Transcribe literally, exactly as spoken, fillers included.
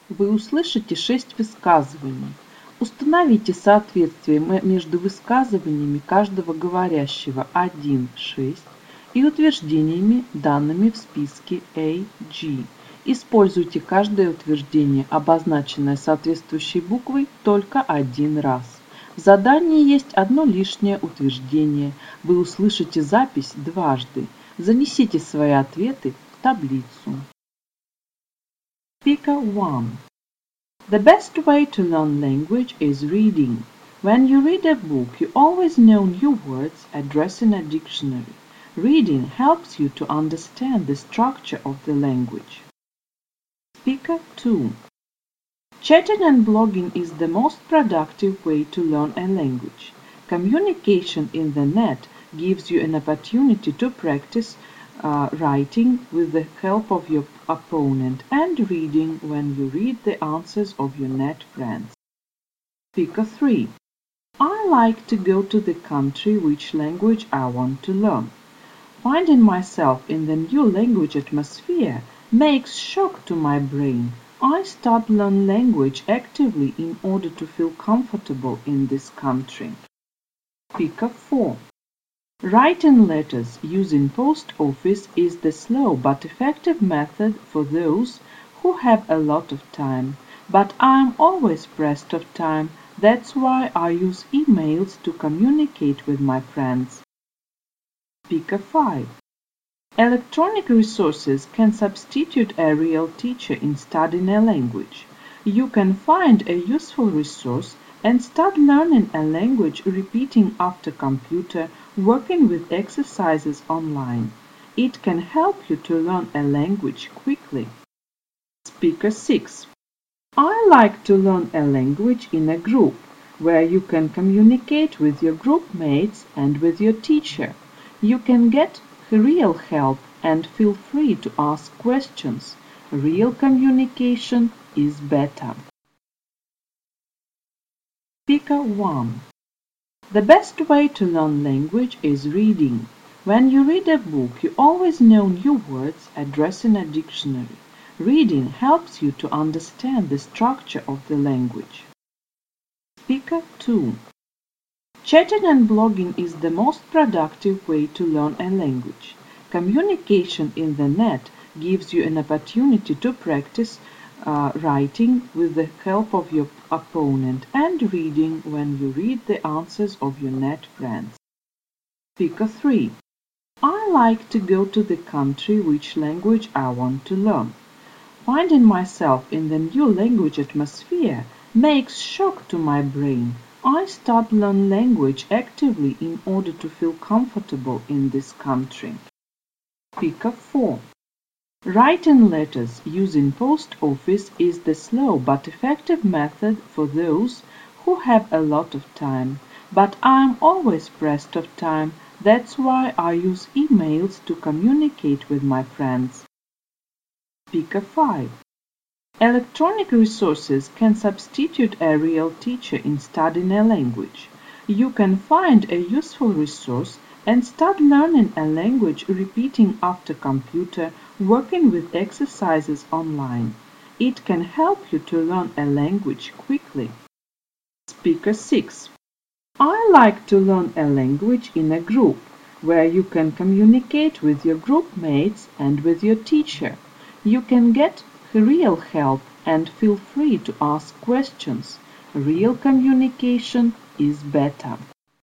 Вы услышите шесть высказываний. Установите соответствие между высказываниями каждого говорящего один шесть и утверждениями, данными в списке A G. Используйте каждое утверждение, обозначенное соответствующей буквой, только один раз. В задании есть одно лишнее утверждение. Вы услышите запись дважды. Занесите свои ответы в таблицу. Speaker one. The best way to learn language is reading. When you read a book, you always know new words addressed in a dictionary. Reading helps you to understand the structure of the language. Speaker two. Chatting and blogging is the most productive way to learn a language. Communication in the net gives you an opportunity to practice uh, writing with the help of your opponent and reading when you read the answers of your net friends. Speaker three. I like to go to the country which language I want to learn. Finding myself in the new language atmosphere makes shock to my brain. I start learn language actively in order to feel comfortable in this country. Speaker four. Writing letters using post office is the slow but effective method for those who have a lot of time. But I'm always pressed of time, that's why I use emails to communicate with my friends. Speaker five. Electronic resources can substitute a real teacher in studying a language. You can find a useful resource and start learning a language repeating after computer, working with exercises online. It can help you to learn a language quickly. Speaker six. I like to learn a language in a group, where you can communicate with your group mates and with your teacher. You can get real help and feel free to ask questions. Real communication is better. Speaker one. The best way to learn language is reading. When you read a book, you always know new words addressed in a dictionary. Reading helps you to understand the structure of the language. Speaker two. Chatting and blogging is the most productive way to learn a language. Communication in the net gives you an opportunity to practice uh, writing with the help of your opponent and reading when you read the answers of your net friends. Speaker three. I like to go to the country which language I want to learn. Finding myself in the new language atmosphere makes shock to my brain. I start learn language actively in order to feel comfortable in this country. Speaker four. Writing letters using post office is the slow but effective method for those who have a lot of time. But I'm always pressed of time, that's why I use emails to communicate with my friends. Speaker five. Electronic resources can substitute a real teacher in studying a language. You can find a useful resource and start learning a language repeating after computer, working with exercises online. It can help you to learn a language quickly. Speaker six. I like to learn a language in a group, where you can communicate with your group mates and with your teacher. You can get real help and feel free to ask questions. Real communication is better.